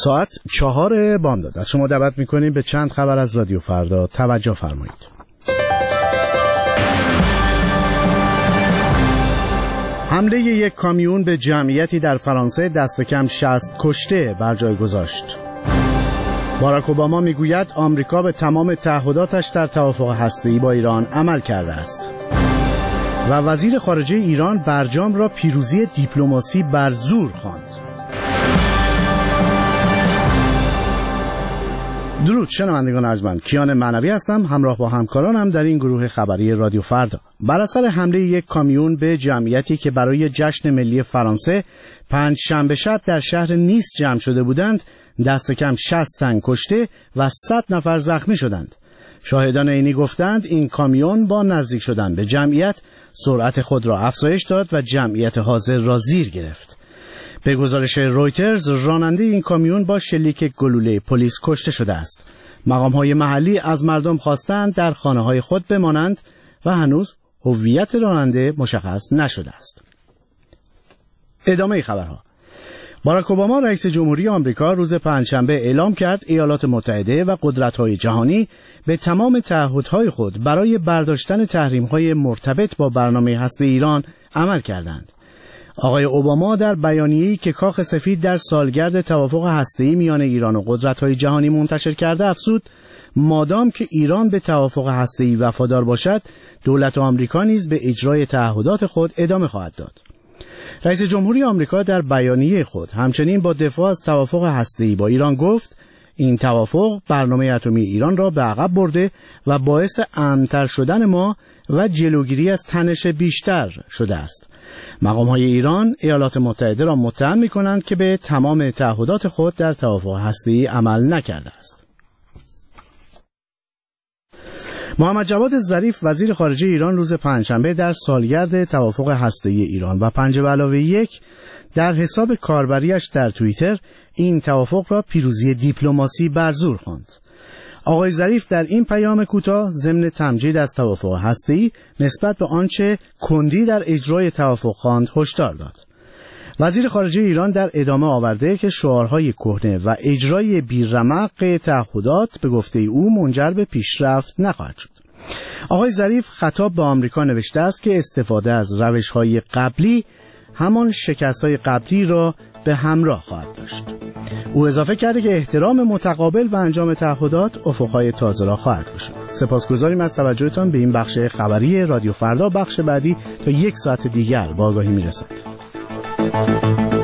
ساعت 4 بامداد از شما دعوت میکنیم به چند خبر از رادیو فردا توجه فرمایید. حمله یک کامیون به جمعیتی در فرانسه دست کم 60 کشته بر جای گذاشت. باراک اوباما میگوید آمریکا به تمام تعهداتش در توافق هسته‌ای با ایران عمل کرده است. و وزیر خارجه ایران برجام را پیروزی دیپلماسی بر زور خواند. درود شنوندگان ارجمند، کیان معنوی هستم، همراه با همکارانم در این گروه خبری رادیو فردا. بر اثر حمله یک کامیون به جمعیتی که برای جشن ملی فرانسه پنجشنبه شب در شهر نیس جمع شده بودند، دست کم 60 تن کشته و 100 نفر زخمی شدند. شاهدان عینی گفتند این کامیون با نزدیک شدن به جمعیت سرعت خود را افزایش داد و جمعیت حاضر را زیر گرفت. به گزارش رویترز، راننده این کامیون با شلیک گلوله پلیس کشته شده است. مقام‌های محلی از مردم خواستند در خانه‌های خود بمانند و هنوز هویت راننده مشخص نشده است. ادامه خبرها. باراک اوباما رئیس جمهوری آمریکا روز پنجشنبه اعلام کرد ایالات متحده و قدرت‌های جهانی به تمام تعهدهای خود برای برداشتن تحریم‌های مرتبط با برنامه هسته ایران عمل کردند. آقای اوباما در بیانیه‌ای که کاخ سفید در سالگرد توافق هسته‌ای میان ایران و قدرت‌های جهانی منتشر کرده افزود مادام که ایران به توافق هسته‌ای وفادار باشد، دولت آمریکا نیز به اجرای تعهدات خود ادامه خواهد داد. رئیس جمهوری آمریکا در بیانیه خود همچنین با دفاع از توافق هسته‌ای با ایران گفت این توافق برنامه اتمی ایران را به عقب برده و باعث امن‌تر شدن ما و جلوگیری از تنش بیشتر شده است. مقام‌های ایران ایالات متحده را متهم می‌کنند که به تمام تعهدات خود در توافق هسته‌ای عمل نکرده است. محمد جواد ظریف وزیر خارجه ایران روز پنجشنبه در سالگرد توافق هسته‌ای ایران و 5+1 در حساب کاربریش در توییتر این توافق را پیروزی دیپلماسی بر زور خواند. آقای ظریف در این پیام کوتاه ضمن تمجید از توافق هسته‌ای نسبت به آنچه کندی در اجرای توافق خواند هشدار داد. وزیر خارجه ایران در ادامه آورده که شعارهای کهنه و اجرای بی‌رمق تعهدات به گفته او منجر به پیشرفت نخواهد شد. آقای ظریف خطاب به آمریکا نوشته است که استفاده از روش‌های قبلی همان شکست‌های قبلی را به همراه خواهد داشت. او اضافه کرده که احترام متقابل و انجام تعهدات افق‌های تازه را خواهد گشود. سپاسگزاریم از توجهتان به این بخش خبری رادیو فردا. بخش بعدی تا 1 ساعت دیگر با آگاهی میرسد.